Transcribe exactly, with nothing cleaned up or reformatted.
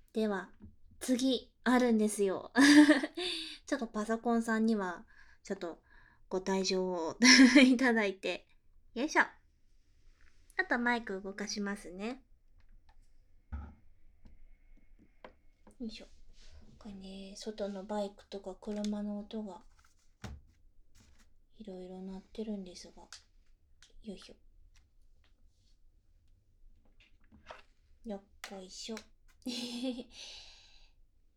では、次、あるんですよ。ちょっとパソコンさんには、ちょっとご退場をいただいて。よいしょ。あとマイク動かしますね。よいしょ。これね、外のバイクとか車の音がいろいろ鳴ってるんですが。よいしょ。よっこいしょ。